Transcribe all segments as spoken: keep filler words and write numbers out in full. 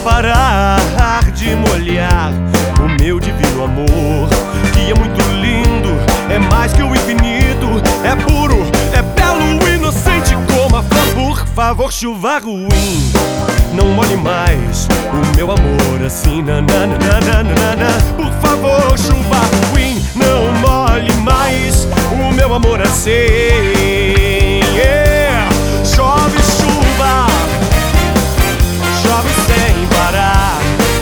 parar de molhar o meu divino amor, que é muito lindo, é mais que o infinito, é puro, é belo, inocente como a flor. Por favor, chuva ruim, não molhe mais o meu amor assim, nananana. Por favor, chuva ruim, não molhe mais o meu amor assim. Yeah. Chove chuva, chove sem parar.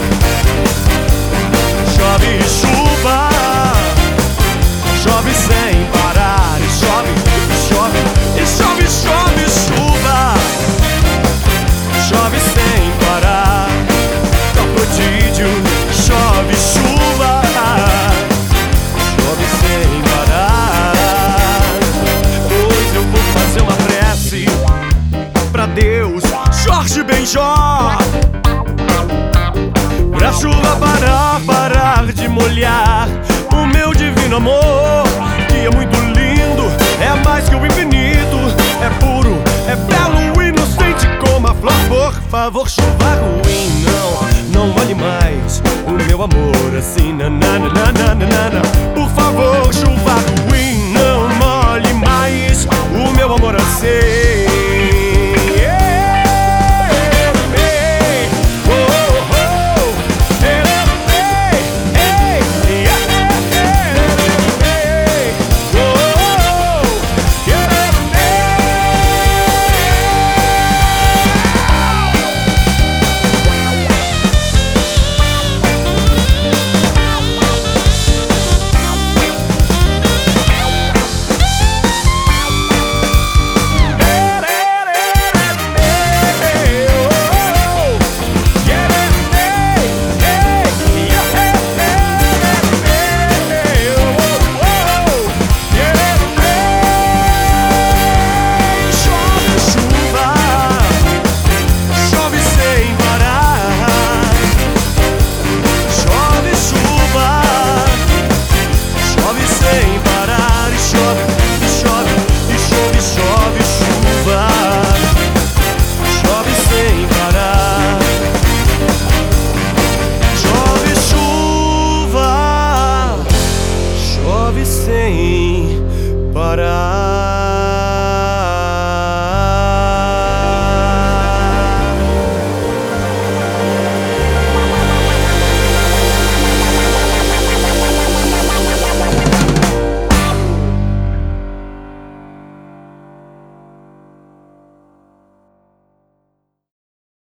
Chove chuva, chove sem parar. E chove, e chove, e chove, chove chuva, chove sem parar. Tá prodígio, chove chuva, chove sem parar. Hoje eu vou fazer uma prece pra Deus, Jorge Benjor, pra chuva parar, parar de molhar o meu divino amor, que é muito lindo, é mais que o infinito, é puro, é belo, inocente como a flor. Por favor, chuva ruim,